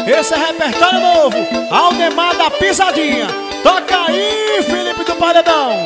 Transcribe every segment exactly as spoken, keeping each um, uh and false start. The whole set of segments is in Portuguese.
Esse é repertório novo, Aldemar da Pisadinha. Toca aí, Felipe do Paredão.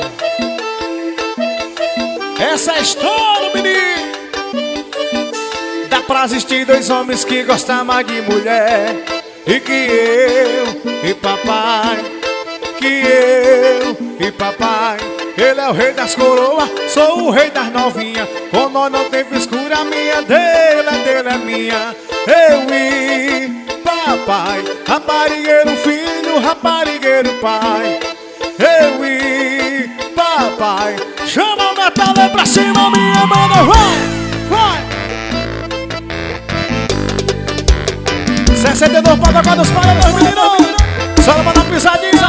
Essa é a história, menino. Dá pra existir dois homens que gostam mais de mulher, e que eu e papai, que eu e papai. Ele é o rei das coroas, sou o rei das novinhas. Com nós não tem frescura, minha dele, a dele é minha. Eu e papai, raparigueiro filho, raparigueiro pai. Eu e papai, chama o metalê pra cima, minha mana, vai, vai. sessenta e dois para tocar dos paredões, menino. Só leva na pisadinha.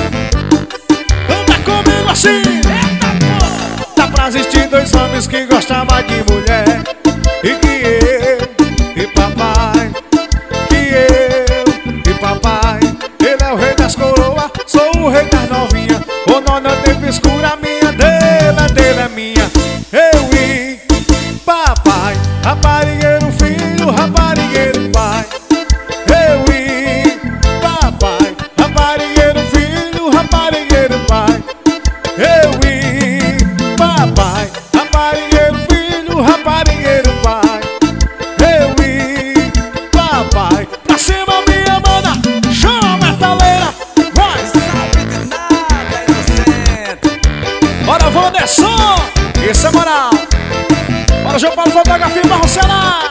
Anda comigo assim. Dá pra existir dois homens que gostam mais de mulher, e que eu e papai, que eu e papai. Ele é o rei das coroas, sou o rei das novinhas. O nós não tem frescura, minha dele, a dele é minha. Eu e papai, raparigueiro filho, raparigueiro pai. Eu e papai, raparigueiro filho, raparigueiro pai. Eu e papai, raparigueiro filho, raparigueiro pai. Eu e papai, pra cima minha mana, chama a metaleira, vai! Sabe de nada, inocente. Bora, Wanderson, isso é moral. Bora, João Paulo, fotografia e Barro Ceará.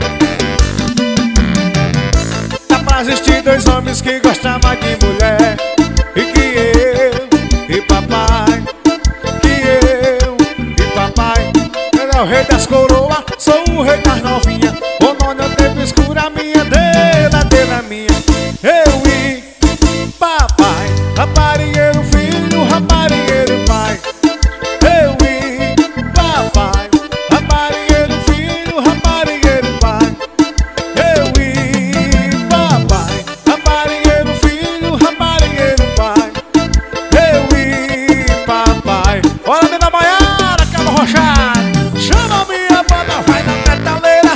Dá pra existir dois homens que gostam mais de mulher, e que eu e papai, que eu e papai. Ele é o rei das coroas, sou o rei das novinhas. O nós não tem frescura, minha dele, a dele é minha. Eu e papai, raparigueiro filho, raparigueiro pai. Eu e papai, raparigueiro filho, raparigueiro pai. Eu e papai, raparigueiro filho, raparigueiro pai. Eu e papai. Bora, Nena Maiara, Cabo Rochado. Chama a minha banda, vai na metaleira.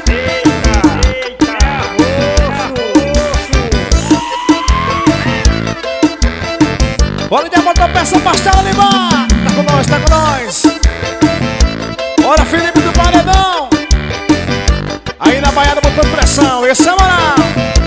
Bora de botar peça pastel Limar. Tá com nós, tá com nós. Bora, Felipe do Paredão. Aí na Baiana botando pressão, esse é moral.